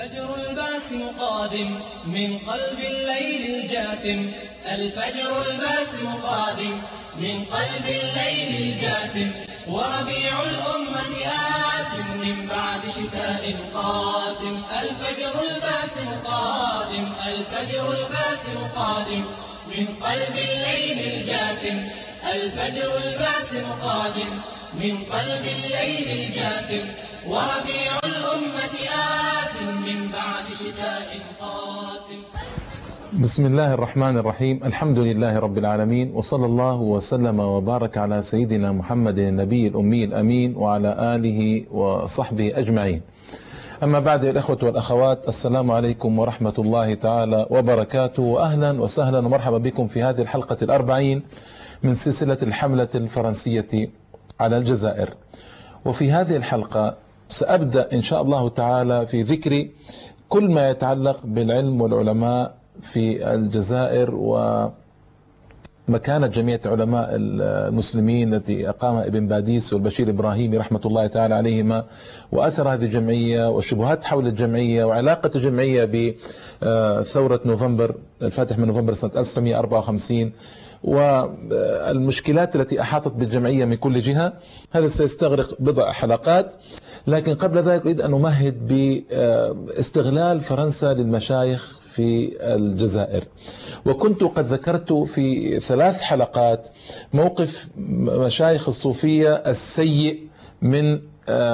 الفجر الباسم قادم من قلب الليل الجاثم. الفجر الباسم قادم من قلب الليل الجاثم. وربيع الأمة آت من بعد شتاء قادم. الفجر الباسم قادم. الفجر الباسم قادم من قلب الليل الجاثم. الفجر الباسم قادم من قلب الليل الجاثم. وربيع الأمة آت من بعد شتاء قادم. بسم الله الرحمن الرحيم. الحمد لله رب العالمين، وصلى الله وسلم وبارك على سيدنا محمد النبي الأمي الأمين وعلى آله وصحبه أجمعين. أما بعد، الأخوة والأخوات، السلام عليكم ورحمة الله تعالى وبركاته، وأهلا وسهلا ومرحبا بكم في هذه الحلقة 40 من سلسلة الحملة الفرنسية على الجزائر. وفي هذه الحلقة سأبدأ إن شاء الله تعالى في ذكر كل ما يتعلق بالعلم والعلماء في الجزائر ومكانة جمعية علماء المسلمين التي أقامها ابن باديس والبشير إبراهيمي رحمة الله تعالى عليهما، وأثر هذه الجمعية والشبهات حول الجمعية وعلاقة الجمعية بثورة نوفمبر الفاتح من نوفمبر سنة 1954 والمشكلات التي أحاطت بالجمعية من كل جهة. هذا سيستغرق بضع حلقات، لكن قبل ذلك أريد أن أمهد باستغلال فرنسا للمشايخ في الجزائر. وكنت قد ذكرت في 3 حلقات موقف مشايخ الصوفية السيء من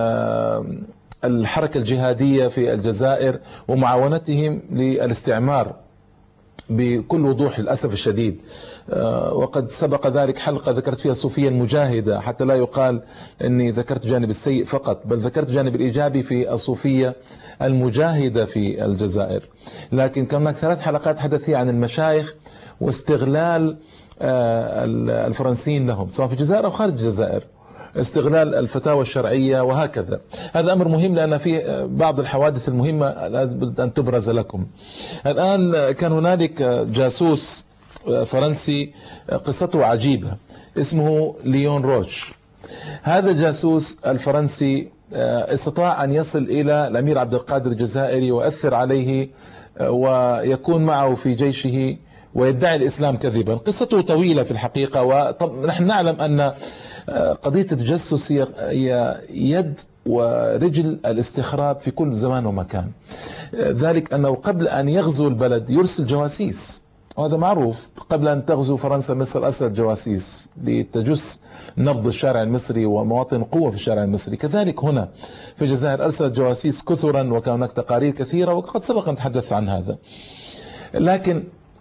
الحركة الجهادية في الجزائر ومعاونتهم للاستعمار بكل وضوح للأسف الشديد. وقد سبق ذلك حلقة ذكرت فيها الصوفية المجاهدة، حتى لا يقال أني ذكرت جانب السيء فقط، بل ذكرت جانب الإيجابي في الصوفية المجاهدة في الجزائر. لكن كان هناك 3 حلقات حدث فيها عن المشايخ واستغلال الفرنسيين لهم سواء في الجزائر أو خارج الجزائر، استغلال الفتاوى الشرعية وهكذا. هذا أمر مهم لأن في بعض الحوادث المهمة لابد أن تبرز لكم. الآن كان هنالك جاسوس فرنسي قصته عجيبة، اسمه ليون روش. هذا الجاسوس الفرنسي استطاع أن يصل إلى الأمير عبد القادر الجزائري ويؤثر عليه ويكون معه في جيشه ويدعي الإسلام كذبا. قصته طويلة في الحقيقة، ونحن نعلم أن قضية التجسس هي يد ورجل الاستخراب في كل زمان ومكان. ذلك أنه قبل أن يغزو البلد يرسل جواسيس، وهذا معروف. قبل أن تغزو فرنسا مصر أرسلت جواسيس لتجس نبض الشارع المصري ومواطن قوة في الشارع المصري. كذلك هنا في الجزائر أرسلت جواسيس كثرا، وكان هناك تقارير كثيرة وقد سبق أن نتحدث عن هذا. لكن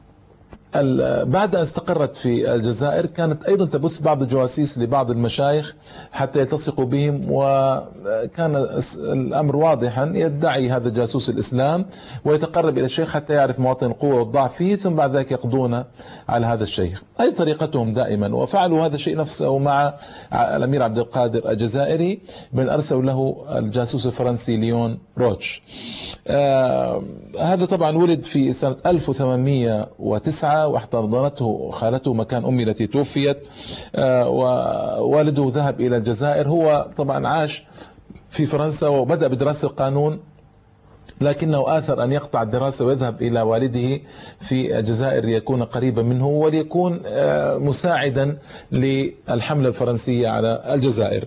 بعد أن استقرت في الجزائر كانت أيضا تبث بعض الجواسيس لبعض المشايخ حتى يلتصقوا بهم، وكان الأمر واضحا. يدعي هذا الجاسوس الإسلام ويتقرب إلى الشيخ حتى يعرف مواطن القوة والضعف فيه، ثم بعد ذلك يقضون على هذا الشيخ. أي طريقتهم دائما، وفعلوا هذا الشيء نفسه مع الأمير عبد القادر الجزائري، بل أرسلوا له الجاسوس الفرنسي ليون روش. هذا طبعا ولد في سنة 1809 واحتضنته خالته مكان أمي التي توفيت، ووالده ذهب إلى الجزائر. هو طبعا عاش في فرنسا وبدأ بدراسة القانون، لكنه آثر أن يقطع الدراسة ويذهب إلى والده في الجزائر ليكون قريبا منه وليكون مساعدا للحملة الفرنسية على الجزائر.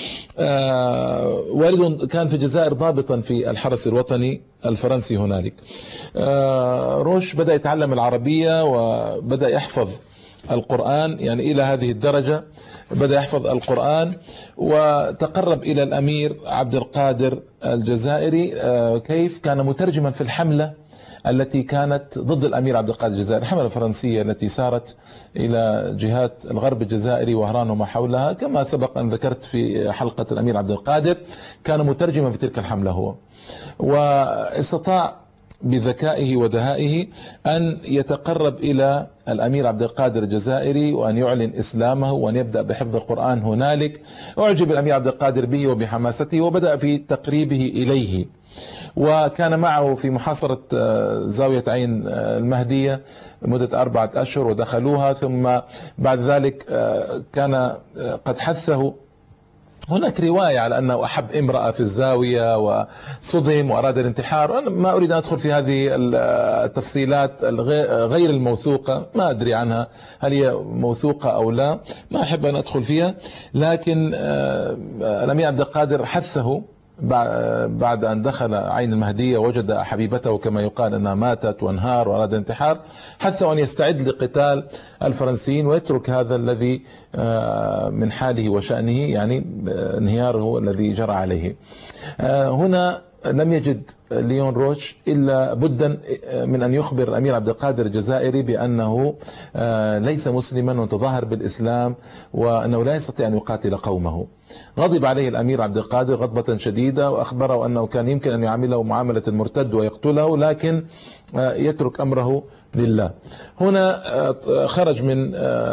والده كان في الجزائر ضابطا في الحرس الوطني الفرنسي هنالك. روش بدأ يتعلم العربية وبدأ يحفظ القرآن، يعني إلى هذه الدرجة بدأ يحفظ القرآن، وتقرب إلى الأمير عبد القادر الجزائري. كيف كان مترجما في الحملة التي كانت ضد الأمير عبد القادر الجزائري، الحملة الفرنسية التي سارت إلى جهات الغرب الجزائري وهران وما حولها، كما سبق أن ذكرت في حلقة الأمير عبد القادر. كان مترجما في تلك الحملة هو، واستطاع بذكائه ودهائه أن يتقرب إلى الأمير عبد القادر الجزائري وأن يعلن إسلامه وأن يبدأ بحفظ القرآن هنالك. أعجب الأمير عبد القادر به وبحماسته وبدأ في تقريبه إليه، وكان معه في محاصرة زاوية عين المهدية مدة 4 أشهر ودخلوها. ثم بعد ذلك كان قد حثه هناك رواية على أنه أحب امرأة في الزاوية وصدم وأراد الانتحار. أنا ما أريد أن أدخل في هذه التفصيلات غير الموثوقة، ما أدري عنها هل هي موثوقة أو لا، ما أحب أن أدخل فيها. لكن الأمير عبد القادر حثه بعد أن دخل عين المهدية وجد حبيبته كما يقال أنها ماتت وانهار وأراد الانتحار، حثه أن يستعد لقتال الفرنسيين ويترك هذا الذي من حاله وشأنه، يعني انهياره الذي جرى عليه. هنا لم يجد ليون روتش إلا بدا من أن يخبر الأمير عبد القادر الجزائري بأنه ليس مسلما وتظاهر بالإسلام وأنه لا يستطيع أن يقاتل قومه. غضب عليه الأمير عبد القادر غضبة شديدة وأخبره أنه كان يمكن أن يعامله معاملة المرتد ويقتله، لكن يترك أمره لله. هنا خرج من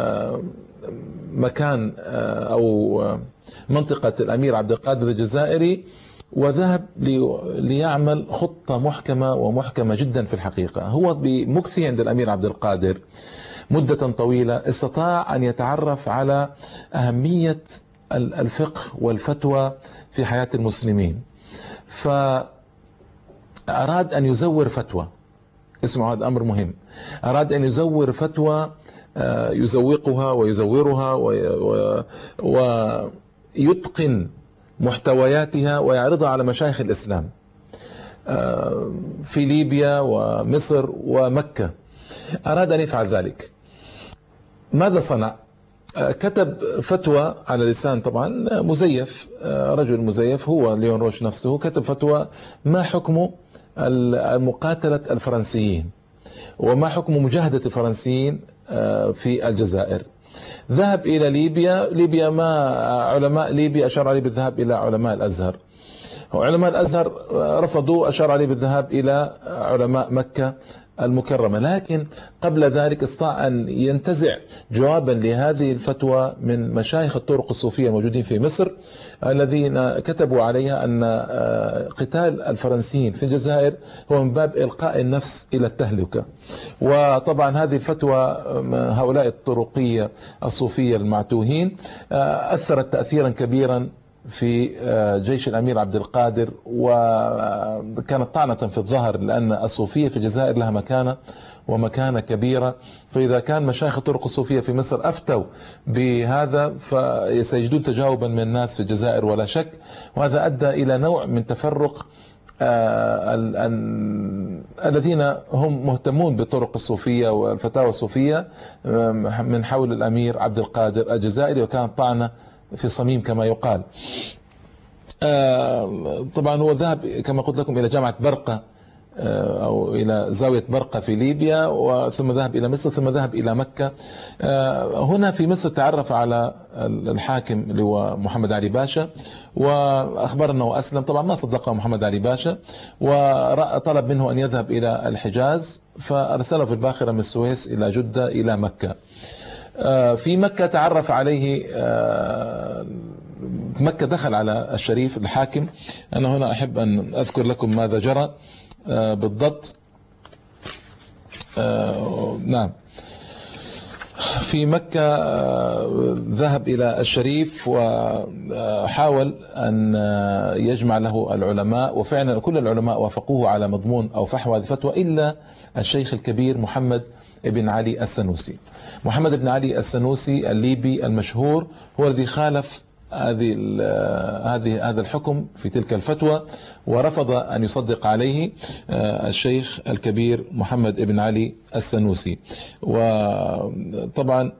مكان أو منطقة الأمير عبد القادر الجزائري وذهب ليعمل خطة محكمة ومحكمة جدا في الحقيقة. هو بمكثه عند الأمير عبد القادر مدة طويلة استطاع أن يتعرف على أهمية الفقه والفتوى في حياة المسلمين، فأراد أن يزور فتوى. اسمعوا، هذا أمر مهم. أراد أن يزور فتوى يزوقها ويزورها ويتقن محتوياتها ويعرضها على مشايخ الإسلام في ليبيا ومصر ومكة. أراد أن يفعل ذلك. ماذا صنع؟ كتب فتوى على لسان طبعا مزيف، رجل مزيف هو ليون روش نفسه، كتب فتوى ما حكم مقاتلة الفرنسيين وما حكم مجاهدة الفرنسيين في الجزائر. ذهب إلى ليبيا ما علماء ليبيا أشار عليه بالذهاب إلى علماء الأزهر، وعلماء الأزهر رفضوا، أشار عليه بالذهاب إلى علماء مكة المكرمة. لكن قبل ذلك استطاع أن ينتزع جوابا لهذه الفتوى من مشايخ الطرق الصوفية الموجودين في مصر الذين كتبوا عليها أن قتال الفرنسيين في الجزائر هو من باب إلقاء النفس إلى التهلكة. وطبعا هذه الفتوى هؤلاء الطرقية الصوفية المعتوهين أثرت تأثيرا كبيرا في جيش الأمير عبد القادر، وكانت طعنة في الظهر، لأن الصوفية في الجزائر لها مكانة ومكانة كبيرة. فإذا كان مشايخ الطرق الصوفية في مصر أفتوا بهذا فسيجدون تجاوبا من الناس في الجزائر ولا شك. وهذا أدى إلى نوع من تفرق الذين هم مهتمون بالطرق الصوفية والفتاوى الصوفية من حول الأمير عبد القادر الجزائري، وكانت طعنة في صميم كما يقال. طبعا هو ذهب كما قلت لكم إلى جامعة برقة أو إلى زاوية برقة في ليبيا، ثم ذهب إلى مصر، ثم ذهب إلى مكة. هنا في مصر تعرف على الحاكم اللي هو محمد علي باشا، وأخبر أنه أسلم. طبعا ما صدقه محمد علي باشا، وطلب منه أن يذهب إلى الحجاز، فأرسله في الباخرة من السويس إلى جدة إلى مكة. في مكة تعرف عليه، مكة دخل على الشريف الحاكم. أنا هنا أحب أن أذكر لكم ماذا جرى بالضبط. نعم، في مكة ذهب إلى الشريف وحاول أن يجمع له العلماء، وفعلا كل العلماء وافقوه على مضمون أو فحوى الفتوى إلا الشيخ الكبير محمد بن علي السنوسي. محمد بن علي السنوسي الليبي المشهور هو الذي خالف هذا الحكم في تلك الفتوى، ورفض أن يصدق عليه الشيخ الكبير محمد بن علي السنوسي. وطبعا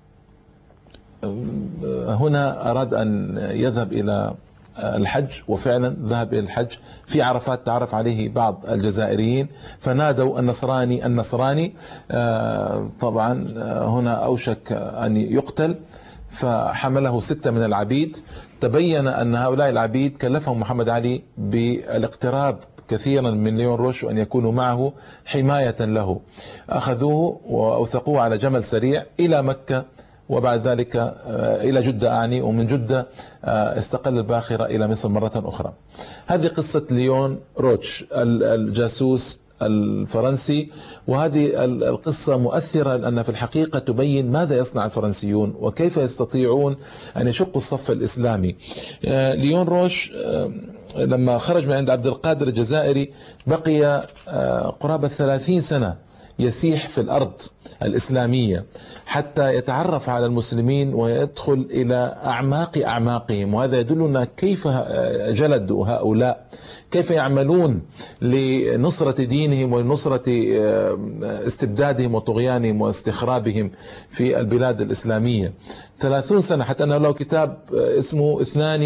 هنا أراد أن يذهب إلى الحج، وفعلا ذهب إلى الحج. في عرفات تعرف عليه بعض الجزائريين فنادوا النصراني النصراني. طبعا هنا أوشك أن يقتل، فحمله 6 من العبيد. تبين أن هؤلاء العبيد كلفهم محمد علي بالاقتراب كثيرا من ليون روش وأن يكونوا معه حماية له. أخذوه وأوثقوه على جمل سريع إلى مكة، وبعد ذلك إلى جدة أعني، ومن جدة استقل الباخرة إلى مصر مرة أخرى. هذه قصة ليون روتش الجاسوس الفرنسي. وهذه القصة مؤثرة لأنها في الحقيقة تبين ماذا يصنع الفرنسيون وكيف يستطيعون أن يشقوا الصف الإسلامي. ليون روش لما خرج من عند عبد القادر الجزائري بقي قرابة 30 سنة يسيح في الأرض الإسلامية حتى يتعرف على المسلمين ويدخل إلى أعماق أعماقهم. وهذا يدلنا كيف جلدوا هؤلاء، كيف يعملون لنصرة دينهم ونصرة استبدادهم وطغيانهم واستخرابهم في البلاد الإسلامية. 30 سنة، حتى أنه له كتاب اسمه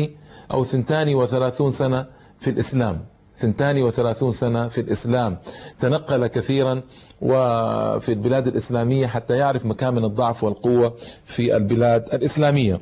32 سنة في الإسلام. 32 سنة في الإسلام، تنقل كثيرا وفي البلاد الإسلامية حتى يعرف مكامن الضعف والقوة في البلاد الإسلامية.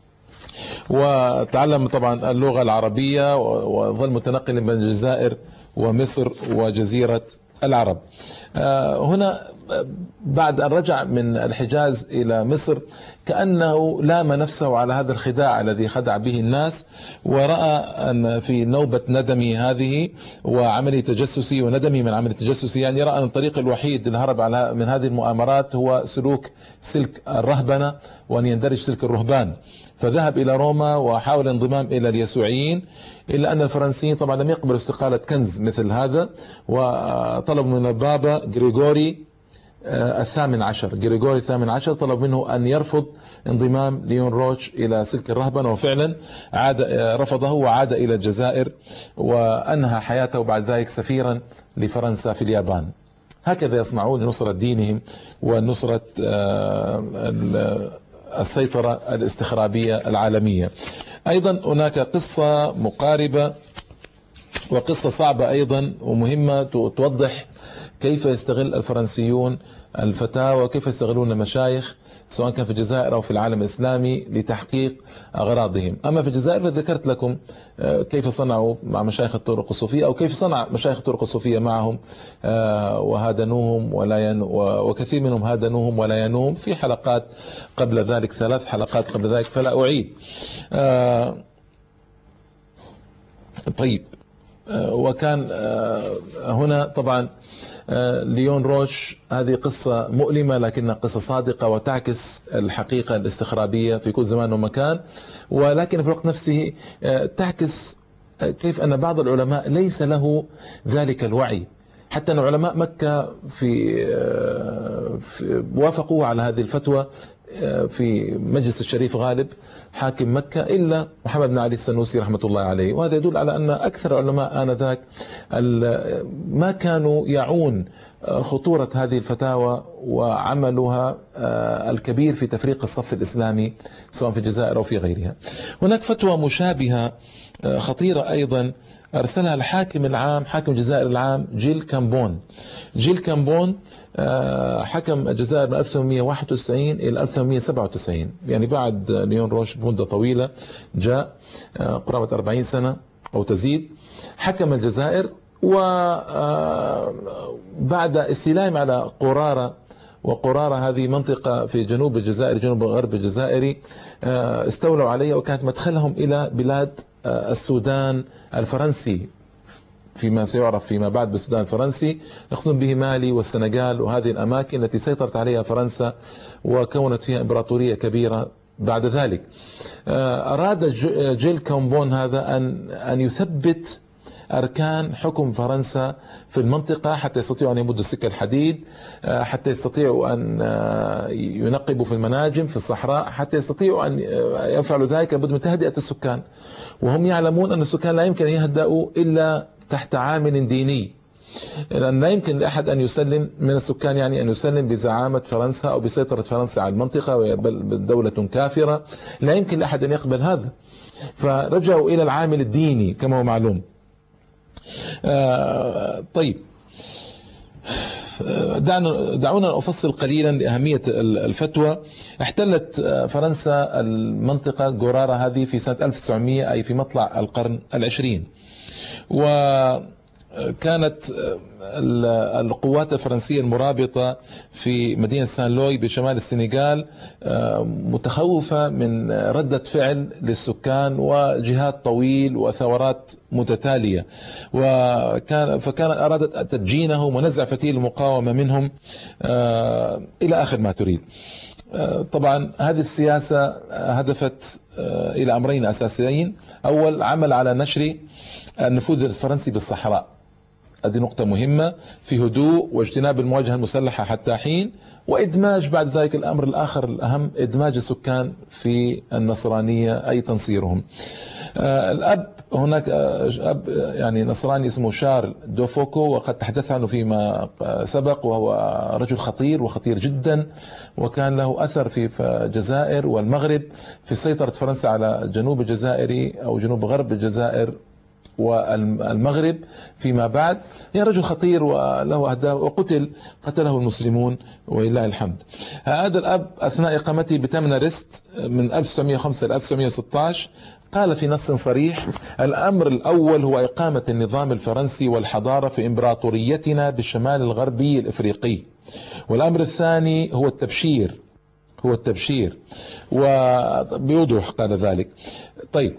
وتعلم طبعا اللغة العربية وظل متنقلا بين الجزائر ومصر وجزيرة العرب. هنا بعد أن رجع من الحجاز إلى مصر كأنه لام نفسه على هذا الخداع الذي خدع به الناس، ورأى أن في نوبة ندمي هذه وعملي تجسسي وندمي من عمل التجسسي، يعني رأى أن الطريق الوحيد للهرب من هذه المؤامرات هو سلوك سلك الرهبنة وأن يندرج سلك الرهبان. فذهب إلى روما وحاول الانضمام إلى اليسوعيين، إلا أن الفرنسيين طبعا لم يقبلوا استقالة كنز مثل هذا، وطلبوا من البابا غريغوري الثامن عشر طلب منه أن يرفض انضمام ليون روش إلى سلك الرهبنة، وفعلا رفضه وعاد إلى الجزائر وأنهى حياته بعد ذلك سفيرا لفرنسا في اليابان. هكذا يصنعون لنصرة دينهم ونصرة السيطرة الاستخرابية العالمية. أيضا هناك قصة مقاربة وقصة صعبة أيضا ومهمة توضح كيف يستغل الفرنسيون الفتاوى وكيف يستغلون المشايخ سواء كان في الجزائر أو في العالم الإسلامي لتحقيق أغراضهم. أما في الجزائر فذكرت لكم كيف صنعوا مع مشايخ الطرق الصوفية أو كيف صنع مشايخ الطرق الصوفية معهم وهادنوهم وكثير منهم هادنوهم ولا ينوهم في حلقات قبل ذلك، 3 حلقات قبل ذلك، فلا أعيد. طيب، وكان هنا طبعا ليون روش هذه قصة مؤلمة لكنها قصة صادقة وتعكس الحقيقة الاستخرابية في كل زمان ومكان، ولكن في الوقت نفسه تعكس كيف أن بعض العلماء ليس له ذلك الوعي، حتى أن علماء مكة وافقوا على هذه الفتوى في مجلس الشريف غالب حاكم مكة إلا محمد بن علي السنوسي رحمة الله عليه. وهذا يدل على أن أكثر علماء آنذاك ما كانوا يعون خطورة هذه الفتاوى وعملها الكبير في تفريق الصف الإسلامي سواء في الجزائر أو في غيرها. هناك فتوى مشابهة خطيرة أيضا أرسلها الحاكم العام، حاكم الجزائر العام جيل كامبون. جيل كامبون حكم الجزائر من 1891 إلى 1897، يعني بعد ليون روش بمدة طويلة، جاء قرابة 40 سنة أو تزيد، حكم الجزائر. وبعد استيلائهم على قرارة، وقرارة هذه منطقة في جنوب الجزائر، جنوب غرب الجزائري، استولوا عليها وكانت مدخلهم إلى بلاد السودان الفرنسي فيما سيعرف فيما بعد بالسودان الفرنسي، يقصدون به مالي والسنغال وهذه الأماكن التي سيطرت عليها فرنسا وكونت فيها إمبراطورية كبيرة بعد ذلك. أراد جيل كامبون هذا أن يثبت أركان حكم فرنسا في المنطقة حتى يستطيعوا أن يمدوا السكة الحديد، حتى يستطيعوا أن ينقبوا في المناجم في الصحراء، حتى يستطيعوا أن يفعلوا ذلك لابد من تهدئة السكان. وهم يعلمون أن السكان لا يمكن أن يهدأوا إلا تحت عامل ديني، لأن لا يمكن لأحد أن يسلم من السكان، يعني أن يسلم بزعامة فرنسا أو بسيطرة فرنسا على المنطقة بل دولة كافرة، لا يمكن لأحد أن يقبل هذا. فرجعوا إلى العامل الديني كما هو معلوم. طيب، دعونا أفصل قليلا لأهمية الفتوى. احتلت فرنسا المنطقة غورارة هذه في سنة 1900، أي في مطلع القرن 20، وكان كانت القوات الفرنسية المرابطة في مدينة سان لوي بشمال السنغال متخوفة من ردة فعل للسكان وجهاد طويل وثورات متتالية، فكان أرادت تدجينهم ونزع فتيل المقاومة منهم إلى آخر ما تريد. طبعا هذه السياسة هدفت إلى أمرين أساسيين. أول، عمل على نشر النفوذ الفرنسي بالصحراء، هذه نقطة مهمة، في هدوء واجتناب المواجهة المسلحة حتى حين، وإدماج بعد ذلك الأمر الآخر الأهم، إدماج السكان في النصرانية أي تنصيرهم. الأب هناك أب يعني نصراني اسمه شارل دوفوكو، وقد تحدث عنه فيما سبق، وهو رجل خطير وخطير جدا، وكان له أثر في الجزائر والمغرب في سيطرة فرنسا على جنوب الجزائر أو جنوب غرب الجزائر والمغرب فيما بعد. هي رجل خطير وله أهداف، قتله المسلمون ولله الحمد. هذا الأب أثناء إقامته بتمنرست من 1905 إلى 1916 قال في نص صريح: الأمر الأول هو إقامة النظام الفرنسي والحضارة في إمبراطوريتنا بالشمال الغربي الإفريقي، والأمر الثاني هو التبشير وبوضوح قال ذلك. طيب،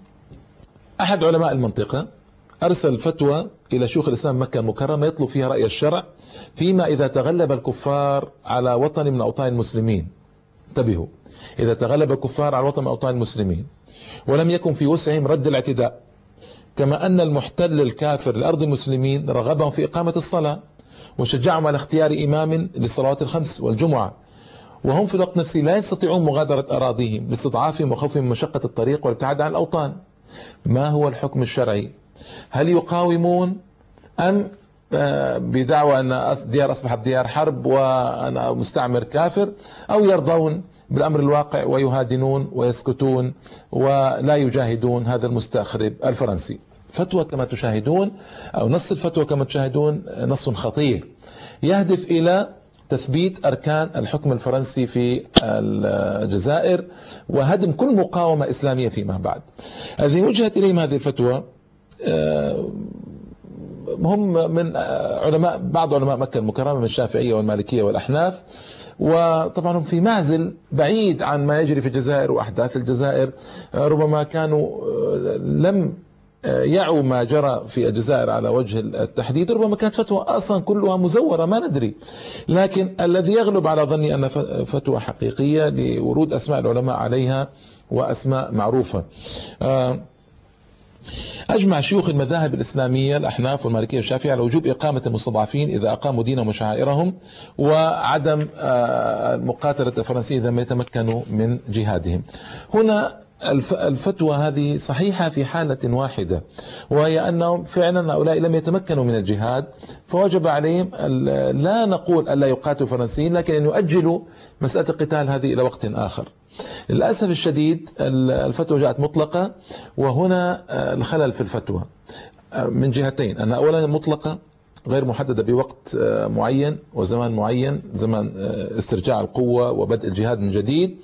أحد علماء المنطقة أرسل فتوى إلى شيوخ الإسلام مكة المكرمة يطلب فيها رأي الشرع فيما إذا تغلب الكفار على وطن من أوطان المسلمين. انتبهوا، إذا تغلب الكفار على وطن من أوطان المسلمين ولم يكن في وسعهم رد الاعتداء، كما أن المحتل الكافر لأرض المسلمين رغبهم في إقامة الصلاة وشجعهم على اختيار إمام للصلوات الخمس والجمعة، وهم في الوقت نفسه لا يستطيعون مغادرة أراضيهم لاستضعافهم وخوفهم من مشقة الطريق والابتعاد عن الأوطان. ما هو الحكم الشرعي؟ هل يقاومون أم بدعوى أن ديار أصبحت ديار حرب وأنا مستعمر كافر، أو يرضون بالأمر الواقع ويهادنون ويسكتون ولا يجاهدون هذا المستخرب الفرنسي؟ فتوى كما تشاهدون، أو نص الفتوى كما تشاهدون نص خطير يهدف إلى تثبيت أركان الحكم الفرنسي في الجزائر وهدم كل مقاومة إسلامية فيما بعد. الذي وجهت إليهم هذه الفتوى هم من بعض علماء مكة المكرمة من الشافعية والمالكية والأحناف، وطبعا هم في معزل بعيد عن ما يجري في الجزائر وأحداث الجزائر. ربما كانوا لم يعوا ما جرى في الجزائر على وجه التحديد، ربما كانت فتوى أصلا كلها مزورة ما ندري، لكن الذي يغلب على ظني أن فتوى حقيقية لورود أسماء العلماء عليها وأسماء معروفة. أجمع شيوخ المذاهب الإسلامية الأحناف والمالكية والشافعية على وجوب إقامة المستضعفين إذا أقاموا دينهم وشعائرهم، وعدم مقاتلة الفرنسيين إذا ما يتمكنوا من جهادهم. هنا الفتوى هذه صحيحة في حالة واحدة، وهي أنهم فعلا هؤلاء لم يتمكنوا من الجهاد، فوجب عليهم لا نقول ألا يقاتلوا الفرنسيين، لكن أن يؤجلوا مسألة القتال هذه إلى وقت آخر. للأسف الشديد الفتوى جاءت مطلقة، وهنا الخلل في الفتوى من جهتين: أن أولا مطلقة غير محددة بوقت معين وزمان معين، زمان استرجاع القوة وبدء الجهاد من جديد،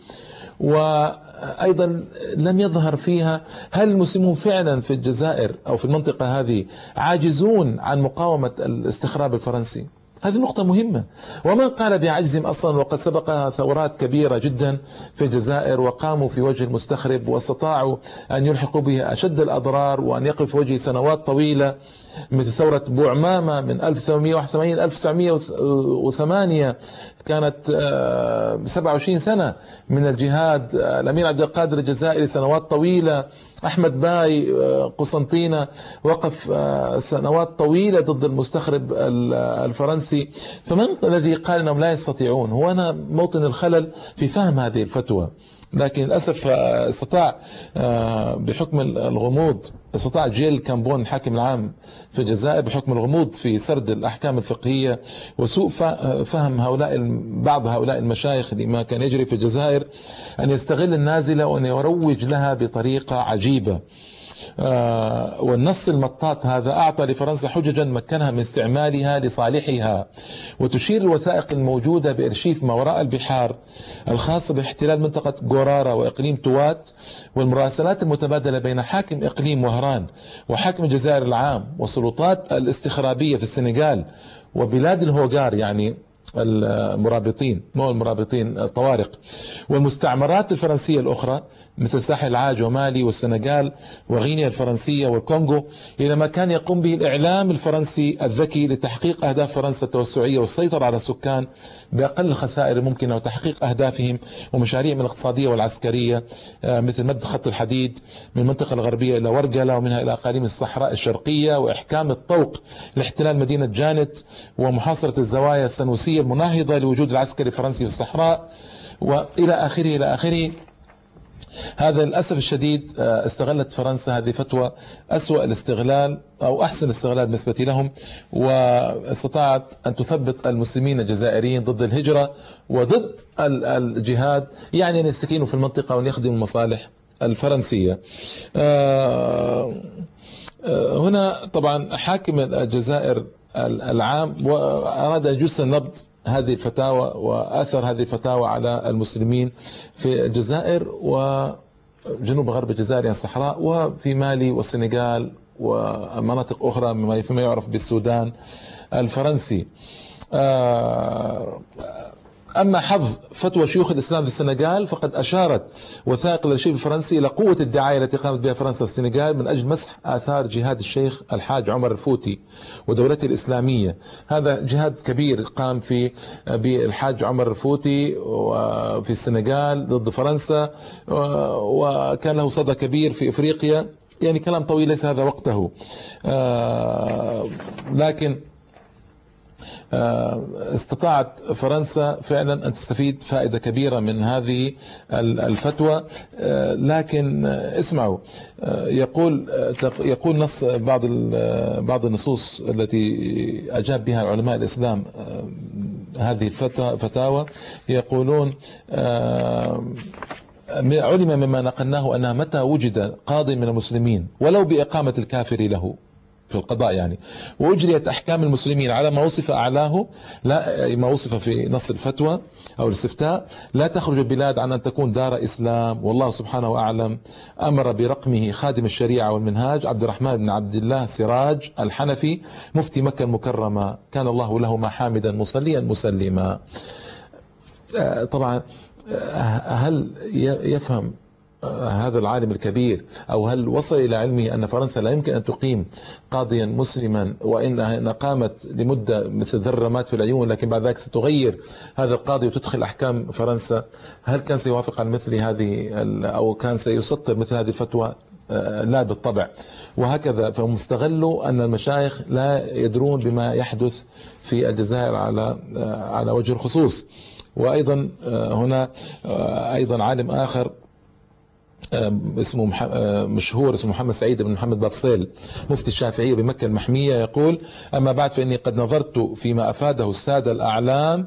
وأيضا لم يظهر فيها هل المسلمون فعلا في الجزائر أو في المنطقة هذه عاجزون عن مقاومة الاستخراب الفرنسي. هذه نقطة مهمة. ومن قال بعجزهم أصلا وقد سبقها ثورات كبيرة جدا في الجزائر وقاموا في وجه المستخرب واستطاعوا أن يلحقوا به أشد الأضرار وأن يقف في وجه سنوات طويلة، مثل ثورة بوعمامة من 1881 إلى 1908 كانت 27 سنة من الجهاد. الأمير عبد القادر الجزائري سنوات طويلة. أحمد باي قسنطينة وقف سنوات طويلة ضد المستخرب الفرنسي. فمن الذي قال أنهم لا يستطيعون؟ هو أنا موطن الخلل في فهم هذه الفتوى. لكن للأسف استطاع بحكم الغموض، استطاع جيل كامبون الحاكم العام في الجزائر بحكم الغموض في سرد الأحكام الفقهية وسوء فهم بعض هؤلاء المشايخ لما كان يجري في الجزائر، أن يستغل النازلة وأن يروج لها بطريقة عجيبة. والنص المطاط هذا أعطى لفرنسا حججا مكنها من استعمالها لصالحها. وتشير الوثائق الموجودة بأرشيف ما وراء البحار الخاصة باحتلال منطقة غورارا وإقليم توات والمراسلات المتبادلة بين حاكم إقليم وهران وحاكم الجزائر العام والسلطات الاستخرابية في السنغال وبلاد الهوغار، يعني المرابطين، مو المرابطين، الطوارق، والمستعمرات الفرنسية الأخرى مثل ساحل العاج ومالي والسنغال وغينيا الفرنسية والكونغو، إلى ما كان يقوم به الإعلام الفرنسي الذكي لتحقيق أهداف فرنسا التوسعية والسيطرة على السكان بأقل الخسائر الممكنة وتحقيق أهدافهم ومشاريعهم الاقتصادية والعسكرية، مثل مد خط الحديد من المنطقة الغربية إلى ورقلة ومنها إلى أقاليم الصحراء الشرقية، وإحكام الطوق لاحتلال مدينة جانت ومحاصرة الزوايا السنوسية المناهضة لوجود العسكري الفرنسي في الصحراء، وإلى آخره إلى آخره. هذا للأسف الشديد استغلت فرنسا هذه فتوى أسوأ الاستغلال أو أحسن استغلال بالنسبة لهم، واستطاعت أن تثبت المسلمين الجزائريين ضد الهجرة وضد الجهاد، يعني أن يستكينوا في المنطقة وأن يخدموا المصالح الفرنسية. هنا طبعا حاكم الجزائر العام وأراد أن يجس النبض هذه الفتاوى وأثر هذه الفتاوى على المسلمين في الجزائر وجنوب غرب الجزائر يعني الصحراء وفي مالي والسنغال ومناطق أخرى فيما يعرف بالسودان الفرنسي. أما حظ فتوى شيوخ الإسلام في السنغال فقد أشارت وثائق الأرشيف الفرنسي إلى قوة الدعاية التي قامت بها فرنسا في السنغال من أجل مسح آثار جهاد الشيخ الحاج عمر الفوتي ودولته الإسلامية. هذا جهاد كبير قام فيه بالحاج عمر الفوتي وفي السنغال ضد فرنسا، وكان له صدى كبير في إفريقيا، يعني كلام طويل ليس هذا وقته. لكن استطاعت فرنسا فعلا أن تستفيد فائدة كبيرة من هذه الفتوى. لكن اسمعوا، يقول نص بعض النصوص التي أجاب بها علماء الإسلام هذه الفتاوى، يقولون علم مما نقلناه أنها متى وجد قاضي من المسلمين ولو بإقامة الكافر له في القضاء يعني، وأجريت أحكام المسلمين على ما وصف أعلاه، لا ما وصف في نص الفتوى أو الاستفتاء، لا تخرج البلاد عن أن تكون دار إسلام، والله سبحانه وأعلم أمر برقمه خادم الشريعة والمنهاج عبد الرحمن بن عبد الله سراج الحنفي مفتي مكة المكرمة، كان الله له ما حامدا مصليا مسلما. طبعا هل يفهم هذا العالم الكبير أو هل وصل إلى علمه أن فرنسا لا يمكن أن تقيم قاضيا مسلما وإنها قامت لمدة مثل ذر رمات في العيون، لكن بعد ذلك ستغير هذا القاضي وتدخل أحكام فرنسا؟ هل كان سيوافق على مثل هذه أو كان سيسطر مثل هذه الفتوى؟ لا بالطبع. وهكذا فهم استغلوا أن المشايخ لا يدرون بما يحدث في الجزائر على وجه الخصوص. وأيضا هنا أيضا عالم آخر اسمه مشهور اسمه محمد سعيد بن محمد بابصيل مفتي الشافعية بمكة المحمية، يقول: أما بعد فإني قد نظرت فيما أفاده السادة الأعلام،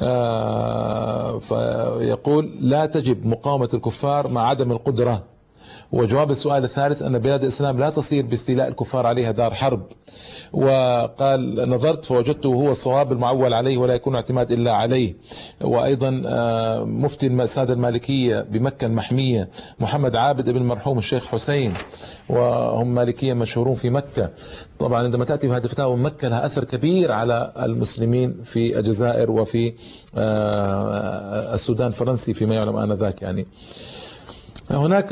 فيقول: لا تجب مقاومة الكفار مع عدم القدرة. وجواب السؤال الثالث أن بلاد الإسلام لا تصير باستيلاء الكفار عليها دار حرب. وقال: نظرت فوجدته هو الصواب المعول عليه ولا يكون اعتماد إلا عليه. وأيضا مفتي السادة المالكية بمكة المحمية محمد عابد ابن مرحوم الشيخ حسين، وهم مالكية مشهورون في مكة. طبعا عندما تأتي بهذه الفتاوى مكة لها أثر كبير على المسلمين في الجزائر وفي السودان الفرنسي فيما يعلم آنذاك يعني. هناك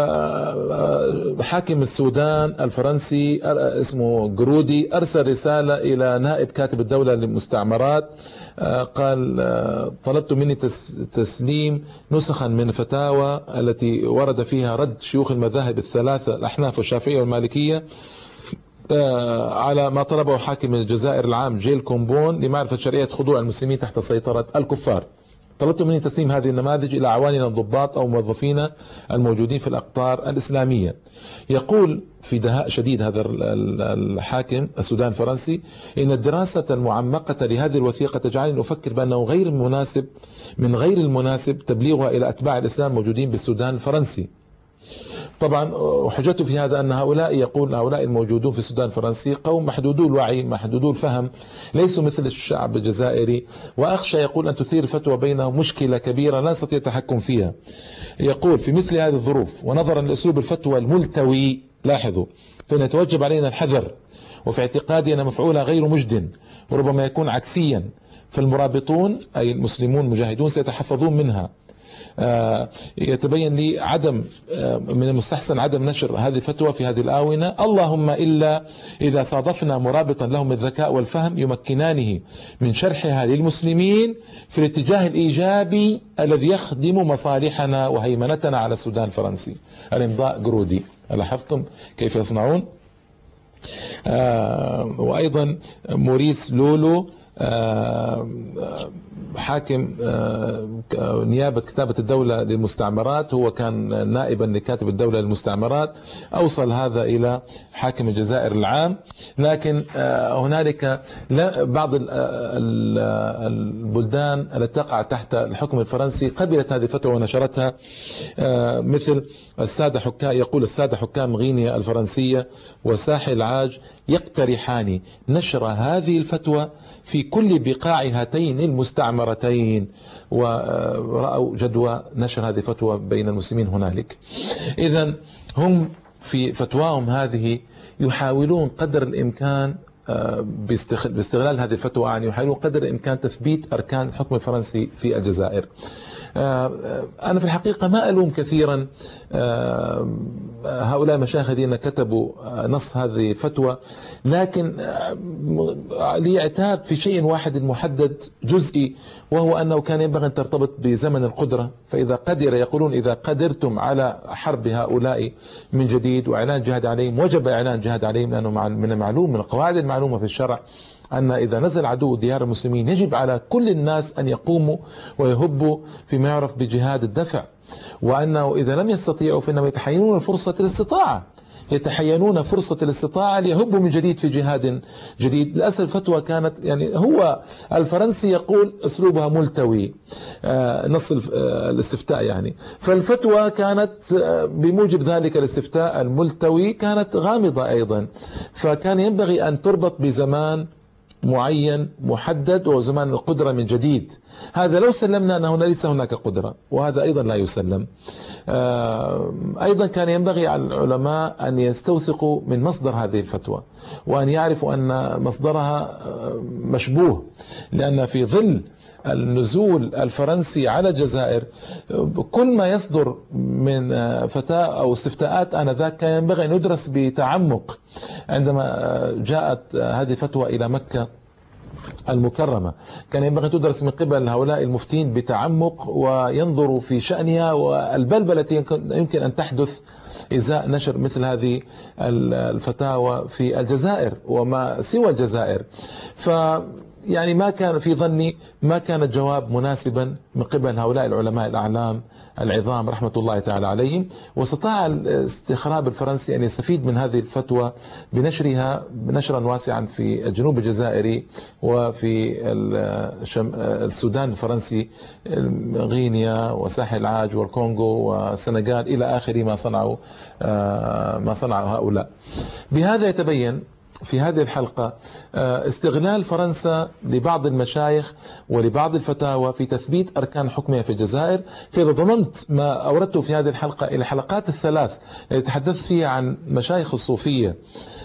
حاكم السودان الفرنسي اسمه جرودي أرسل رسالة إلى نائب كاتب الدولة للمستعمرات، قال: طلبت مني تسليم نسخا من الفتاوى التي ورد فيها رد شيوخ المذاهب الثلاثة الأحناف والشافعية والمالكية على ما طلبه حاكم الجزائر العام جيل كومبون لمعرفة شرعية خضوع المسلمين تحت سيطرة الكفار. طلبت مني تسليم هذه النماذج إلى عواننا الضباط أو موظفين الموجودين في الأقطار الإسلامية. يقول في دهاء شديد هذا الحاكم السودان الفرنسي: إن الدراسة المعمقة لهذه الوثيقة تجعلني أفكر بأنه غير المناسب تبليغها إلى أتباع الإسلام الموجودين بالسودان الفرنسي. طبعا حجته في هذا أن هؤلاء الموجودون في السودان الفرنسي قوم محدودو الوعي محدودو الفهم، ليسوا مثل الشعب الجزائري، وأخشى يقول أن تثير فتوى بينهم مشكلة كبيرة لا نستطيع التحكم فيها. يقول في مثل هذه الظروف ونظرا لأسلوب الفتوى الملتوي، لاحظوا، فإن يتوجب علينا الحذر، وفي اعتقادي أن مفعولها غير مجد وربما يكون عكسيا، فالمرابطون أي المسلمون المجاهدون سيتحفظون منها. يتبين لي من المستحسن عدم نشر هذه الفتوى في هذه الآونة، اللهم إلا إذا صادفنا مرابطا لهم الذكاء والفهم يمكنانه من شرحها للمسلمين في الاتجاه الإيجابي الذي يخدم مصالحنا وهيمنتنا على السودان الفرنسي. الإمضاء قرودي. لاحظتم كيف يصنعون؟ وأيضا موريس لولو حاكم نيابة كتابة الدولة للمستعمرات، هو كان نائبا لكاتب الدولة للمستعمرات، أوصل هذا إلى حاكم الجزائر العام. لكن هنالك بعض البلدان التي تقع تحت الحكم الفرنسي قبلت هذه الفتوى ونشرتها، مثل يقول السادة حكام غينيا الفرنسية وساحل عاج يقترحان نشر هذه الفتوى في كل بقاع هاتين المستعمرتين، ورأوا جدوى نشر هذه الفتوى بين المسلمين هنالك. إذن هم في فتواهم هذه يحاولون قدر الإمكان باستغلال هذه الفتوى، يعني يحاولون قدر الإمكان تثبيت أركان الحكم الفرنسي في الجزائر. أنا في الحقيقة ما ألوم كثيرا هؤلاء المشايخ الذين كتبوا نص هذه الفتوى، لكن لي عتاب في شيء واحد محدد جزئي، وهو أنه كان ينبغي أن ترتبط بزمن القدرة. فإذا يقولون إذا قدرتم على حرب هؤلاء من جديد وإعلان جهاد عليهم، وجب إعلان جهاد عليهم، لأنه من المعلوم من القواعد المعلومة في الشرع أن إذا نزل عدو ديار المسلمين يجب على كل الناس أن يقوموا ويهبوا فيما يعرف بجهاد الدفع، وأنه إذا لم يستطيعوا فإنهم يتحينون فرصة الاستطاعة ليهبوا من جديد في جهاد جديد. للأسف الفتوى كانت هو الفرنسي يقول أسلوبها ملتوي، نص الاستفتاء فالفتوى كانت بموجب ذلك الاستفتاء الملتوي كانت غامضة أيضا، فكان ينبغي أن تربط بزمان معين محدد وهو زمان القدرة من جديد. هذا لو سلمنا أن ليس هناك قدرة، وهذا أيضا لا يسلم. أيضا كان ينبغي على العلماء أن يستوثقوا من مصدر هذه الفتوى، وأن يعرفوا أن مصدرها مشبوه، لأن في ظل النزول الفرنسي على الجزائر كل ما يصدر من فتاة أو استفتاءات آنذاك كان ينبغي أن يدرس بتعمق. عندما جاءت هذه الفتوى إلى مكة المكرمة كان ينبغي أن تدرس من قبل هؤلاء المفتين بتعمق، وينظروا في شأنها والبلبلة التي يمكن أن تحدث إزاء نشر مثل هذه الفتاوى في الجزائر وما سوى الجزائر. ما كان في ظني ما كان الجواب مناسبا من قبل هؤلاء العلماء الأعلام العظام رحمة الله تعالى عليهم، واستطاع الاستخراب الفرنسي أن يستفيد من هذه الفتوى بنشرها نشرا واسعا في الجنوب الجزائري وفي السودان الفرنسي، غينيا وساحل عاج والكونغو والسنغال إلى آخر ما صنعوا هؤلاء. بهذا يتبين في هذه الحلقة استغلال فرنسا لبعض المشايخ ولبعض الفتاوى في تثبيت أركان حكمها في الجزائر. فإذا ضمنت ما أوردته في هذه الحلقة إلى حلقات الثلاث التي تحدثت فيها عن مشايخ الصوفية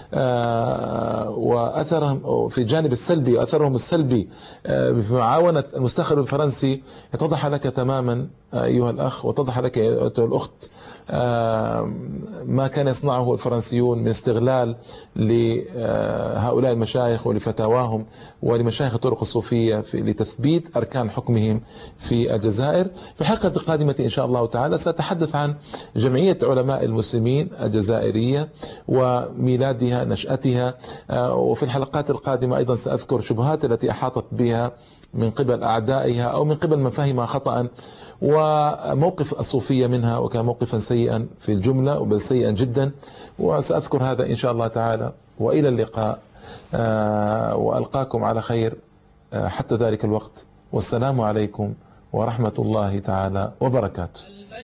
وأثرهم في الجانب السلبي وأثرهم السلبي بمعاونة المستخرج الفرنسي، يتضح لك تماما أيها الأخ وتضح لك أيها الأخت ما كان يصنعه الفرنسيون من استغلال لهؤلاء المشايخ ولفتاواهم ولمشايخ الطرق الصوفية لتثبيت أركان حكمهم في الجزائر. في الحلقة القادمة إن شاء الله تعالى سأتحدث عن جمعية علماء المسلمين الجزائرية وميلادها نشأتها، وفي الحلقات القادمة أيضا سأذكر شبهات التي أحاطت بها من قبل أعدائها أو من قبل من فهمها خطأ، وموقف الصوفية منها وكان موقفا سيئا في الجملة وبل سيئا جدا، وسأذكر هذا إن شاء الله تعالى. وإلى اللقاء، وألقاكم على خير حتى ذلك الوقت، والسلام عليكم ورحمة الله تعالى وبركاته.